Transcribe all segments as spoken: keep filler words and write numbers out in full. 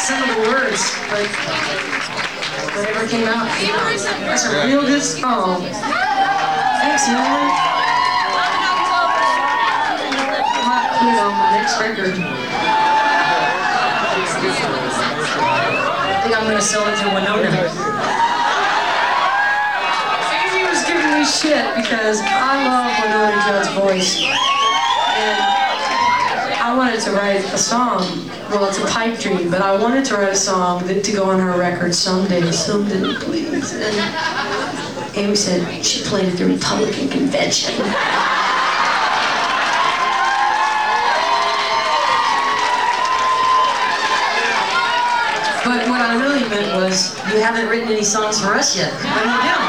some of the words, but whatever came out, came out. That's a real good song. Thanks, man. Might put it on my next record. I think I'm gonna sell it to Winona. Amy was giving me shit because I love Winona Judd's voice. And I wanted to write a song. Well, it's a pipe dream, but I wanted to write a song that, to go on her record someday, someday, please. And Amy said she played at the Republican convention. But what I really meant was, you haven't written any songs for us yet. When you do?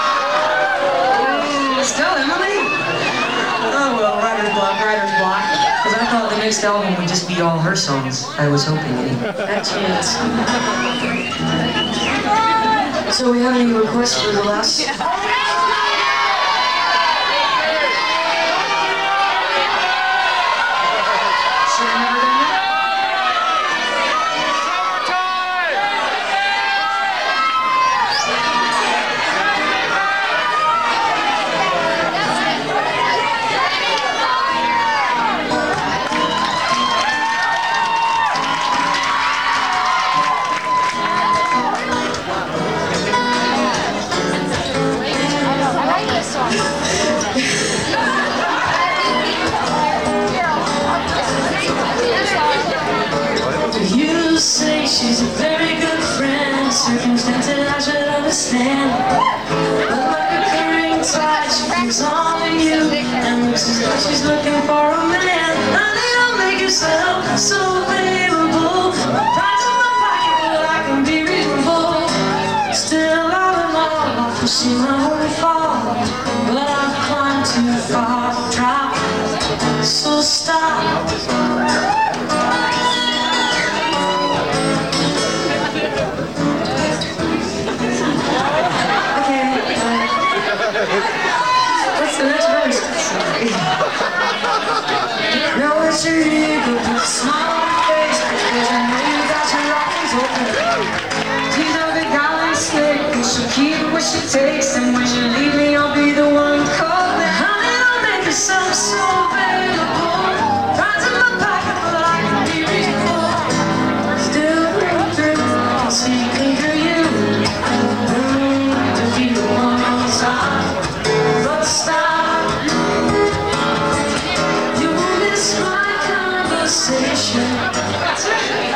Still, Emily? Oh well, writer's block, writer's block. Because I thought the next album would just be all her songs. I was hoping anyway. That chance. So we have any requests for the last? You say she's a very good friend, circumstances I should understand. But like a current tide, she comes on to you and looks as though she's looking for a man. Honey, don't make yourself so available. My pride's in my pocket, but I can be reasonable. Still all in all, I foresee my only fall, but I've climbed too far to drop. So stop. What's the next verse? Sorry. Now it's your ego, put a smile on your face, because I know you got your options open. She's a big golden snake, and she'll keep what she takes, and when you leave me, I'll be the one calling. Honey, don't make yourself so available. Pride's in my pocket, but I can be reasonable. Still ring through, seeking for you. Mm, to be the one on time. But stop. You miss my conversation.